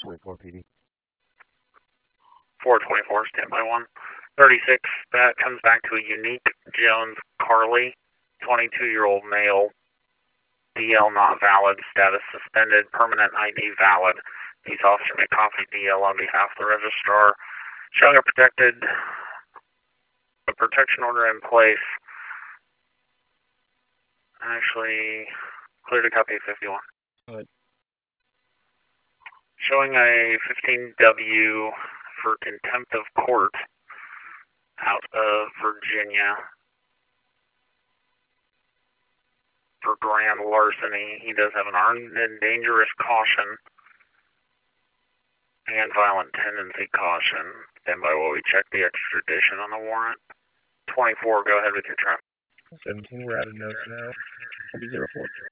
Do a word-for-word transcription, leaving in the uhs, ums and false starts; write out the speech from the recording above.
twenty-four P D. four twenty-four, standby one. thirty-six, that comes back to a Unique Jones Carly, twenty-two-year-old male. D L not valid, status suspended, permanent I D valid. These officer may copy D L on behalf of the registrar. Showing a protected, a protection order in place. Actually, clear to copy fifty-one. Good. Showing a fifteen W for contempt of court out of Virginia for grand larceny. He does have an armed and dangerous caution and violent tendency caution. Stand by while we check the extradition on the warrant. twenty-four, go ahead with your traffic. seventeen, we're out of notes now. zero four.